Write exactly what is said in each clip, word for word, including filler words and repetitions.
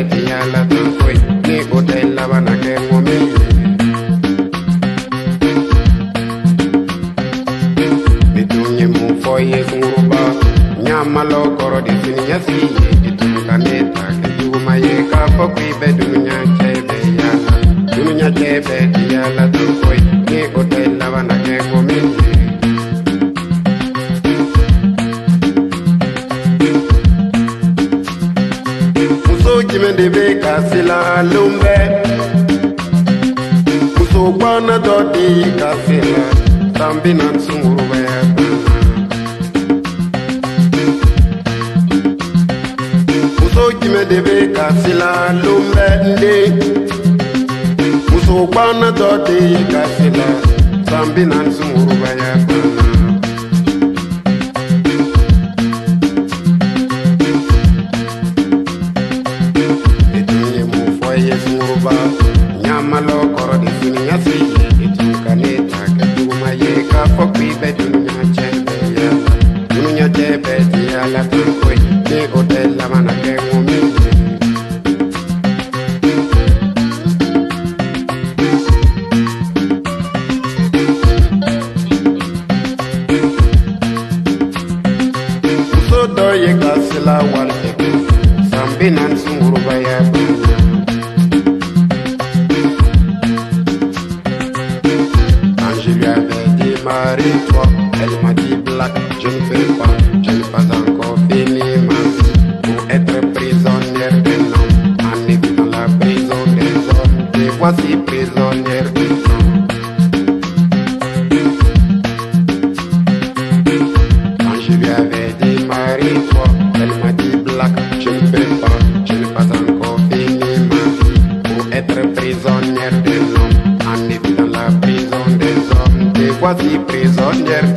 beti ala tankoi ni hotel labana ke momi bitunye mu foye nguruba nyama lo koro di sini yasi bitunye kaneta ke juma ye ka pokwi bedunya chebe ya dunya chebe ya la tankoi ni hotel labana ke momi Jimende be kasila lumbe Muso bana dodi kasila Tambinan sungurube Muso jimende be kasila lumbe nde Muso bana dodi kasila Tambinan sungurube Nyama lo koro di sini yasi itu kaneta ke juma ye ka pokwi be dunya chebe ya dunya chebe ya la tankoi ni hotel la mana ke momi so do ye kasila wal ke sambinan sunguruba ya Marie-toi, elle m'a dit black, je ne fais pas, je n'ai pas encore fini ma vie pour être prisonnière d'un homme, en évitant la prison des hommes, te voici prisonnière d'un homme. Quand je lui avais dit marie-toi, elle m'a dit black, je ne fais pas, je n'ai pas encore fini ma vie pour être prisonnière d'un homme, en évitant la prison des hommes. Voici prisonnière.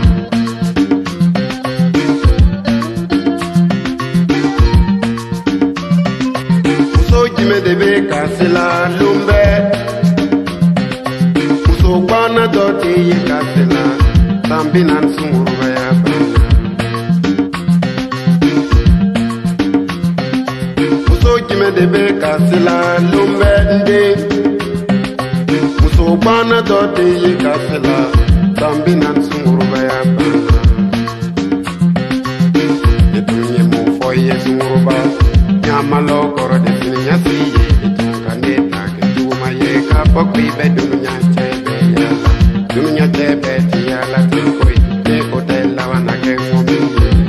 Muso jime debe kasila lumbe Muso bana doti kasila Tambinan sungurube ya bana Muso jime debe kasila lumbe nde Muso bana doti kasila Tambinan sunguruba ya bana Etunye mu foye sunguruba Nyama lo koro de sini nyasi Etunga neta ke juma ye ka pokwi be dunya chebe ya dunya chebe ya la tankoi ni hotel la wana ke momi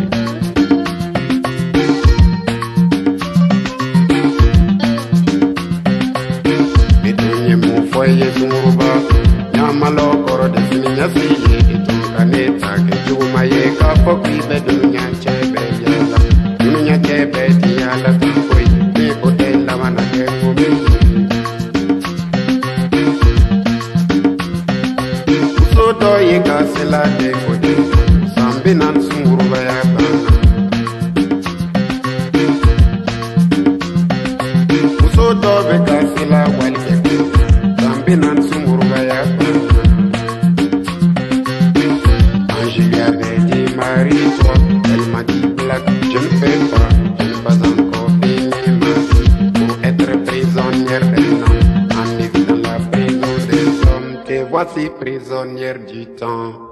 Etunye mu foye sunguruba Nyama lo koro de sini nyasi Etunga neta ke juma ye ka pokwi be dunya chebe ya dunya chebe ya la tankoi ni hotel la wana ke momi Uso do ye kasila de kode Sambinan sunguruba ya bana Uso do be kasila walke Sambinan sunguruba ya bana Je lui avais dit marie-toi, elle m'a dit black, je ne fais pas, je n'ai pas encore fini ma vie pour être prisonnière d'un homme, en évitant la prison des hommes, te voici prisonnière du temps.